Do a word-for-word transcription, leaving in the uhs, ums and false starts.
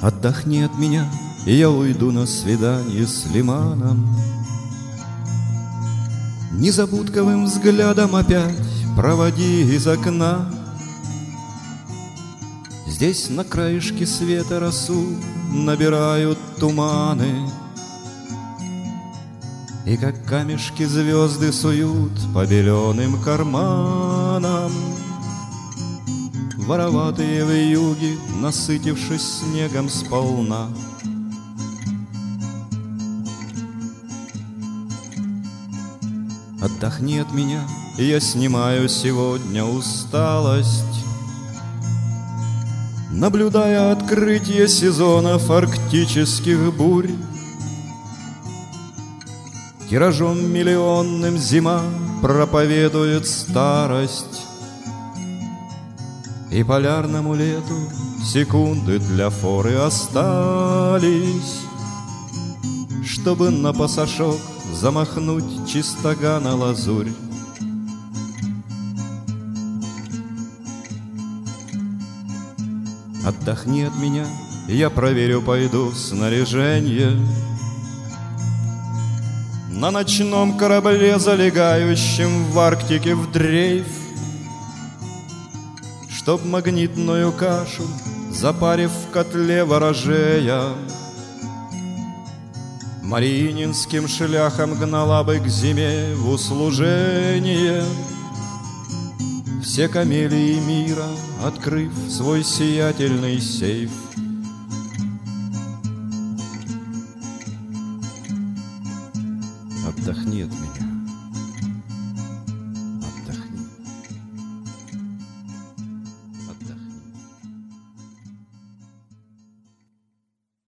Отдохни от меня, и я уйду на свидание с лиманом. Незабудковым взглядом опять проводи из окна. Здесь на краешке света росу набирают туманы, и как камешки звезды суют по беленым карманам. Вороватые вьюги, насытившись снегом сполна. Отдохни от меня, и я снимаю сегодня усталость, наблюдая открытие сезонов арктических бурь. Тиражом миллионным зима проповедует старость, и полярному лету секунды для форы остались, чтобы на пасашок замахнуть чистогана лазурь. Отдохни от меня, я проверю, пойду снаряжение. На ночном корабле, залегающем в Арктике в дрейф, чтоб магнитную кашу, запарив в котле ворожея, мариининским шляхом гнала бы к зиме в услужение. Все камелии мира, открыв свой сиятельный сейф. Отдохни от меня.